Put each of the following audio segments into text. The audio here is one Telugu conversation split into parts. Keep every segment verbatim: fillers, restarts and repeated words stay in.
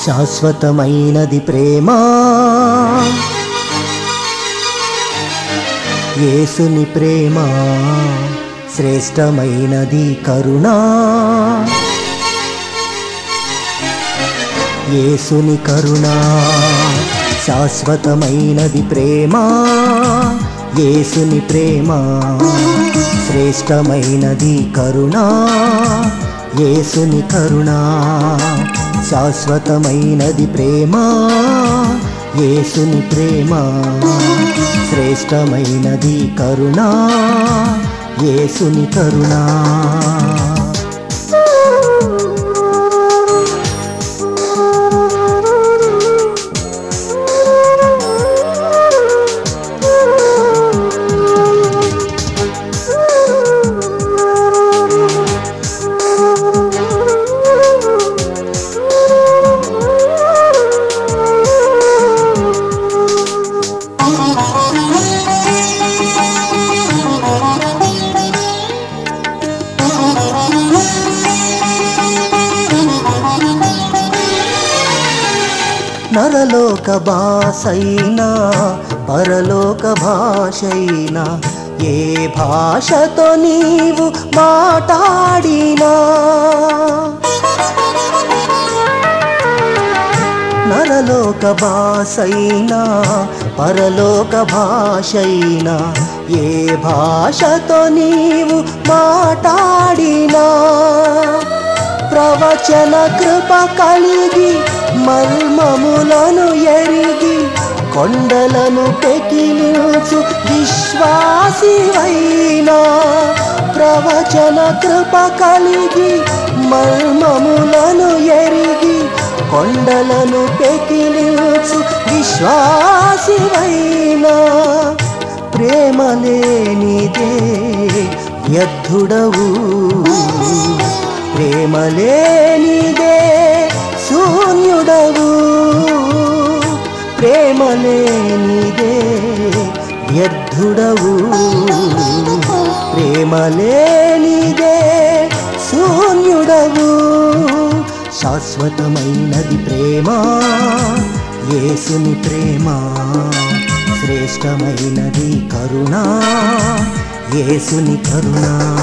శాశ్వతమైనది ప్రేమ యేసుని ప్రేమ శ్రేష్టమైనది కరుణ యేసుని కరుణ శాశ్వతమైనది ప్రేమ యేసుని ప్రేమ శ్రేష్టమైనది కరుణ యేసుని కరుణ శాశ్వతమైనది ప్రేమ యేసుని ప్రేమ శ్రేష్టమైనది కరుణ యేసుని కరుణ నరలోక భాషైనా పరలోక భాషైనా ఏ భాషతో నీవు మాట్లాడినా నరలోక భాషైనా పరలోక భాషైనా ఏ భాషతో నీవు మాట్లాడినా ప్రవచన కృప కలిగి మర్మములను ఎరిగి కొండలను పెకిలించు విశ్వాసివైనా ప్రవచన కృప కలిగి మర్మములను ఎరిగి కొండలను పెకిలించు విశ్వాసివైనా ప్రేమ లేనిదే వ్యర్థుడవు ప్రేమ లేనిదే శూన్యుడవు ప్రేమ లేనిదే వ్యర్థుడవు ప్రేమ లేనిదే శూన్యుడవు శాశ్వతమైనది ప్రేమ యేసుని ప్రేమ శ్రేష్టమైనది కరుణ యేసుని కరుణ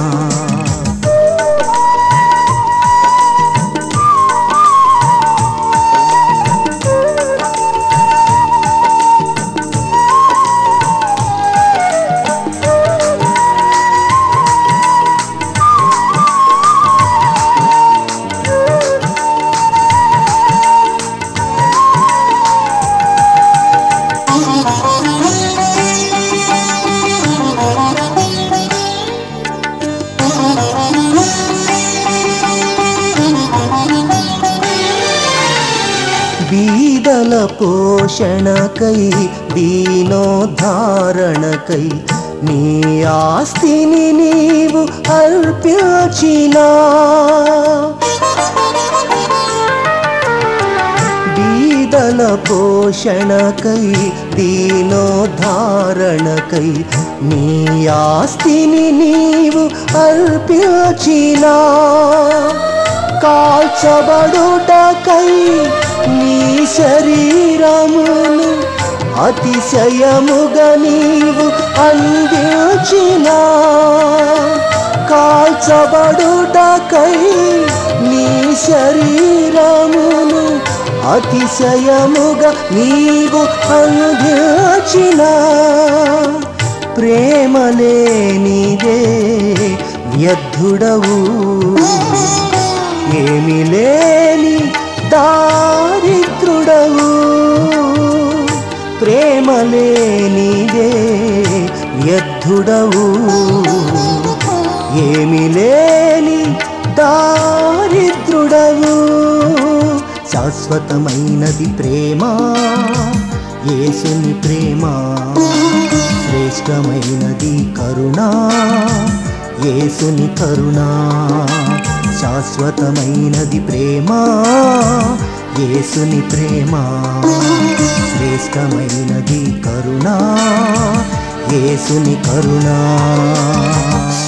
బీదల పోషణకై దీనోద్ధారణకై నీ ఆస్తిని నీవు అర్పించినా బీదల పోషణకై దీనోద్ధారణకై నీ ఆస్తిని నీవు అర్పించినా కాల్చబడుటకై నీ శరీరమును అతిశయముగా నీవు అందించినా కాల్చబడుటకై నీ శరీరమును అతిశయముగా నీవు అందించినా ప్రేమ లేనిదే వ్యర్థుడవు ఏమి లేని దారిద్రుడవు ప్రేమ లేనిదే వ్యర్థుడవు ఏమి లేని దారిద్రుడవు శాశ్వతమైనది ప్రేమ యేసుని ప్రేమ శ్రేష్టమైనది కరుణ యేసుని కరుణ శాశ్వతమైనది ప్రేమ యేసుని ప్రేమ శ్రేష్టమైనది కరుణ యేసుని కరుణ